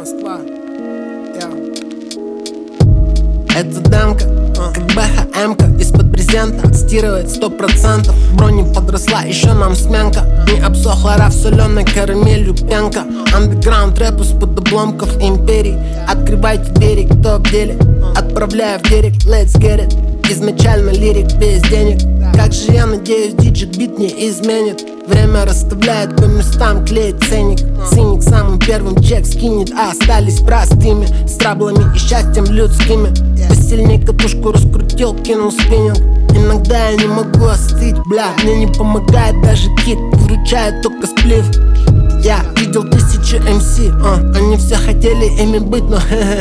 Москва. Это демка, как БХМ-ка из-под брезента. Отстирывает 100%. Брони подросла, еще нам сменка. Не обсохла раф соленой карамелью пенка. Андеграунд рэп из-под обломков империй. Открывайте двери, кто в деле. Отправляю в директ, let's get it. Изначально лирик без денег. Как же я надеюсь, диджит бит не изменит. Время расставляет по местам, клеит ценник. Циник самым первым чек скинет, а остались простыми. С траблами и счастьем людскими. Посильней катушку раскрутил, кинул спиннинг. Иногда я не могу остыть, бля. Мне не помогает даже кик, выручает только сплив. Я видел 1000 МС, они все хотели ими быть, но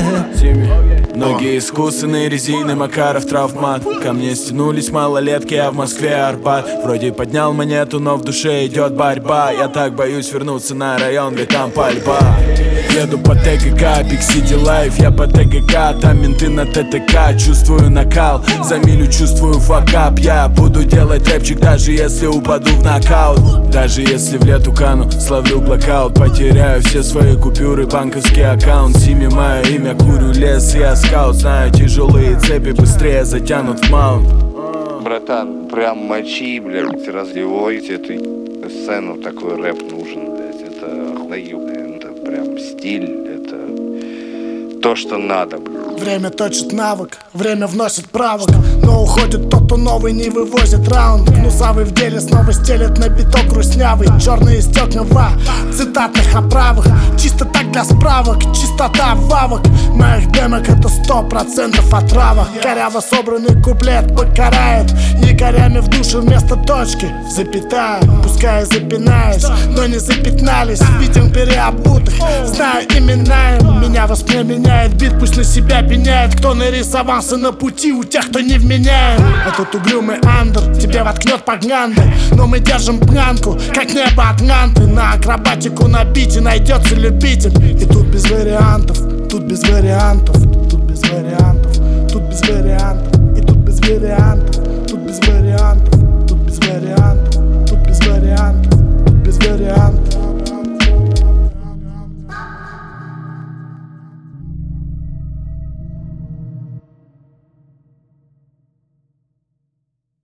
Многие искусственные резины, Макаров, травмат. Ко мне стянулись малолетки, а в Москве Арбат. Вроде поднял монету, но в душе идет борьба. Я так боюсь вернуться на район, ведь там пальба. Еду по ТГК, Big City Life, я по ТГК, там менты на ТТК. Чувствую накал, за милю чувствую факап. Я буду делать рэпчик, даже если упаду в нокаут. Даже если в лету кану, словлю блокаут. Потеряю все свои купюры, банковский аккаунт. Сими мое имя, курю лес, я скаут. Знаю, тяжелые цепи быстрее затянут в маунт. Братан, прям мочи, блядь, разливайте эту сцену, такой рэп нужен, блядь. Это охуенно, это прям стиль, это то, что надо, блядь. Время точит навык, время вносит правок. Но уходит тот, кто новый не вывозит раунд. Гнусавый в деле снова стелет на биток грустнявый. Черные стекла в цитатных оправах. Чисто так для справок, чистота вавок. Моих демок это 100% отрава. Коряво собранный куплет покарает якорями в душу вместо точки. Запятая, пускай запинаюсь, но не запятнались. Видим переобутых, знаю имена им. Меня воспламеняет бит, пусть на себя пеняет. Кто нарисовался на пути у тех, кто не вменяем. Этот угрюмый андер тебе воткнет погнанды. Но мы держим планку, как небо от Нанты. На акробатику на бите найдется любитель. И тут без вариантов, тут без вариантов, тут без вариантов, тут без вариантов, и тут без вариантов, тут без вариантов.